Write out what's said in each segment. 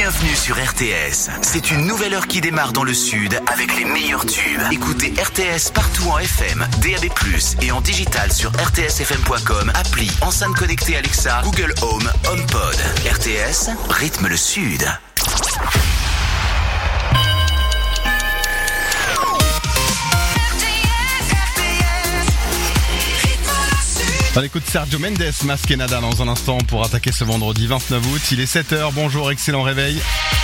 Bienvenue sur RTS. C'est une nouvelle heure qui démarre dans le sud avec les meilleurs tubes. Écoutez RTS partout en FM, DAB+, et en digital sur rtsfm.com, appli, enceinte connectée Alexa, Google Home, HomePod. RTS, rythme le sud. On écoute Sergio Mendes, Masque et Nada dans un instant pour attaquer ce vendredi 29 août. Il est 7h, bonjour, excellent réveil.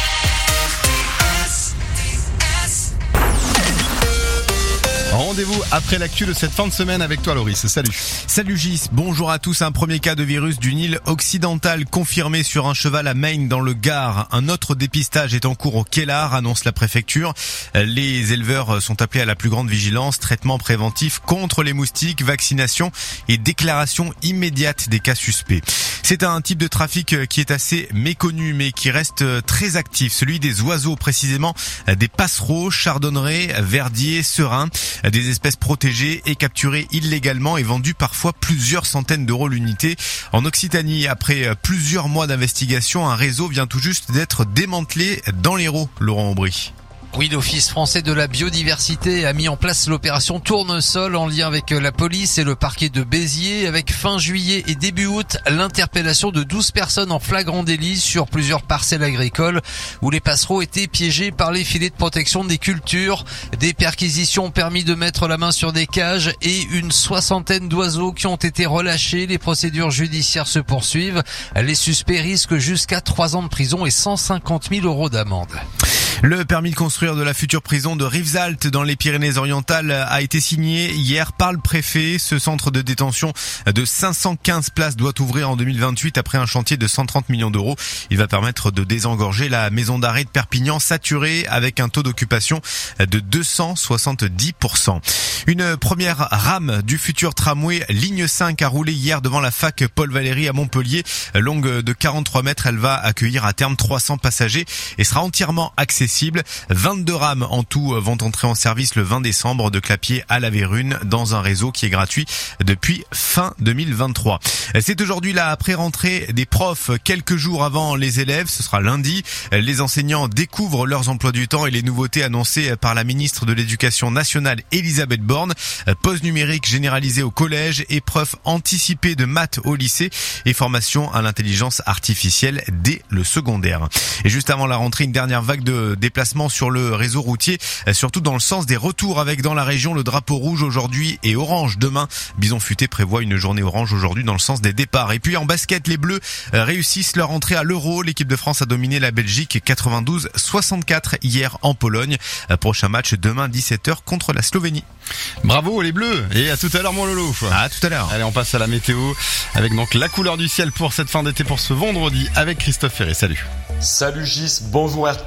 Rendez-vous après l'actu de cette fin de semaine avec toi Loris, salut. Salut Gis, bonjour à tous. Un premier cas de virus du Nil occidental confirmé sur un cheval à Maine dans le Gard. Un autre dépistage est en cours au Kellar, annonce la préfecture. Les éleveurs sont appelés à la plus grande vigilance, traitement préventif contre les moustiques, vaccination et déclaration immédiate des cas suspects. C'est un type de trafic qui est assez méconnu mais qui reste très actif, celui des oiseaux, précisément des passereaux, chardonnerets, verdiers, serins. Des espèces protégées et capturées illégalement et vendues parfois plusieurs centaines d'euros l'unité. En Occitanie, après plusieurs mois d'investigation, un réseau vient tout juste d'être démantelé dans l'Hérault, Laurent Aubry. Oui, l'Office français de la biodiversité a mis en place l'opération Tournesol en lien avec la police et le parquet de Béziers, avec fin juillet et début août l'interpellation de 12 personnes en flagrant délit sur plusieurs parcelles agricoles où les passereaux étaient piégés par les filets de protection des cultures. Des perquisitions ont permis de mettre la main sur des cages et une soixantaine d'oiseaux qui ont été relâchés. Les procédures judiciaires se poursuivent. Les suspects risquent jusqu'à 3 ans de prison et 150 000 euros d'amende. Le permis de construire de la future prison de Rivesaltes dans les Pyrénées-Orientales a été signé hier par le préfet. Ce centre de détention de 515 places doit ouvrir en 2028 après un chantier de 130 millions d'euros. Il va permettre de désengorger la maison d'arrêt de Perpignan saturée avec un taux d'occupation de 270%. Une première rame du futur tramway ligne 5 a roulé hier devant la fac Paul Valéry à Montpellier. Longue de 43 mètres, elle va accueillir à terme 300 passagers et sera entièrement accessible. 22 rames en tout vont entrer en service le 20 décembre de Clapier à La Vérune dans un réseau qui est gratuit depuis fin 2023. C'est aujourd'hui la pré-rentrée des profs, quelques jours avant les élèves, ce sera lundi. Les enseignants découvrent leurs emplois du temps et les nouveautés annoncées par la ministre de l'Éducation nationale Elisabeth Borne. Pause numérique généralisée au collège, épreuve anticipée de maths au lycée et formation à l'intelligence artificielle dès le secondaire. Et juste avant la rentrée, une dernière vague de déplacements sur le réseau routier, surtout dans le sens des retours avec dans la région le drapeau rouge aujourd'hui et orange demain. Bison Futé prévoit une journée orange aujourd'hui dans le sens des départs. Et puis en basket, les Bleus réussissent leur entrée à l'Euro. L'équipe de France a dominé la Belgique 92-64 hier en Pologne. Prochain match demain 17h contre la Slovénie. Bravo les Bleus et à tout à l'heure mon Lolo. À tout à l'heure. Allez, on passe à la météo avec donc la couleur du ciel pour cette fin d'été pour ce vendredi avec Christophe Ferré. Salut. Salut Gis, bonjour